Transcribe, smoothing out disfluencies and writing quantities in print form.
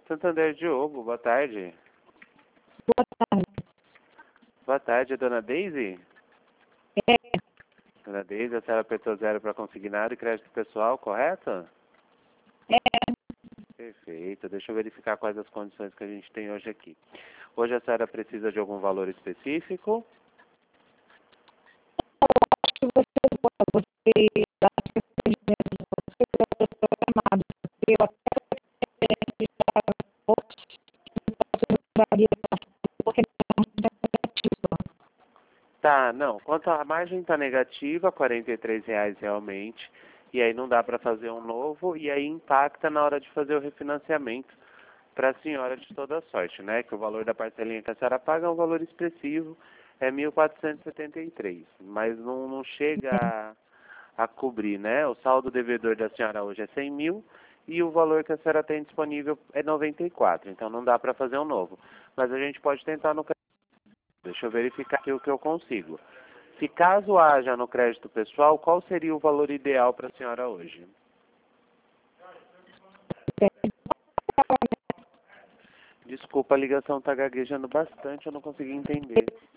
Santander Diogo, boa tarde. Boa tarde. Boa tarde, dona Deise? É, Dona Deise, a senhora apertou 0 para consignado e crédito pessoal, correto? é, Perfeito, deixa eu verificar quais as condições que a gente tem hoje aqui. Hoje a senhora precisa de algum valor específico? acho que você dá atendimento de você deve ter programado, porque eu até daria porque não é negativa. Tá, não. Quanto à margem está negativa, R$ 43 realmente. E aí não dá para fazer um novo. E aí impacta na hora de fazer o refinanciamento para a senhora de toda sorte, né? Que o valor da parcelinha que a senhora paga é um valor expressivo, é 1.473. Mas não chega a cobrir, né? O saldo devedor da senhora hoje é 100 mil e o valor que a senhora tem disponível é 94. Então não dá para fazer um novo. Mas a gente pode tentar no. Deixa eu verificar aqui o que eu consigo. Se caso haja no crédito pessoal, qual seria o valor ideal para a senhora hoje? Desculpa, a ligação está gaguejando bastante, eu não consegui entender.